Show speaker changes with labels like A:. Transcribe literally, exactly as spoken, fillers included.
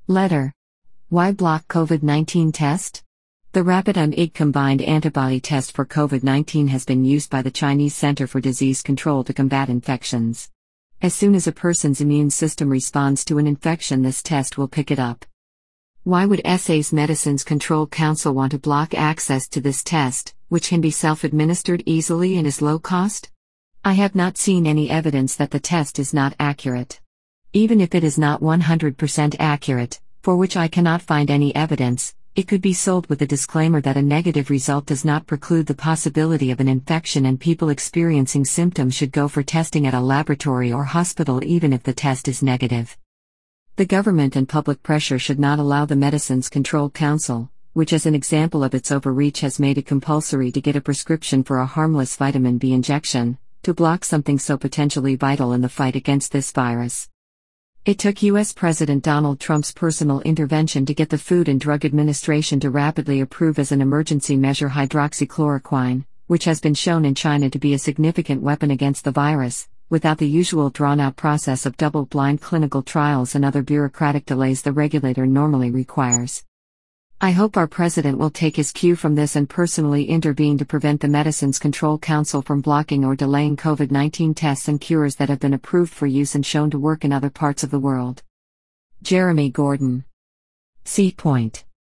A: Letter. Why block COVID nineteen test? The rapid M eight combined antibody test for COVID nineteen has been used by the Chinese Center for Disease Control to combat infections. As soon as a person's immune system responds to an infection, this test will pick it up. Why would S A's Medicines Control Council want to block access to this test, which can be self-administered easily and is low cost? I have not seen any evidence that the test is not accurate. Even if it is not one hundred percent accurate, for which I cannot find any evidence, it could be sold with a disclaimer that a negative result does not preclude the possibility of an infection, and people experiencing symptoms should go for testing at a laboratory or hospital even if the test is negative. The government and public pressure should not allow the Medicines Control Council, which as an example of its overreach has made it compulsory to get a prescription for a harmless vitamin B injection, to block something so potentially vital in the fight against this virus. It took U S President Donald Trump's personal intervention to get the Food and Drug Administration to rapidly approve as an emergency measure hydroxychloroquine, which has been shown in China to be a significant weapon against the virus, without the usual drawn-out process of double-blind clinical trials and other bureaucratic delays the regulator normally requires. I hope our president will take his cue from this and personally intervene to prevent the Medicines Control Council from blocking or delaying COVID nineteen tests and cures that have been approved for use and shown to work in other parts of the world. Jeremy Gordon. C. Point.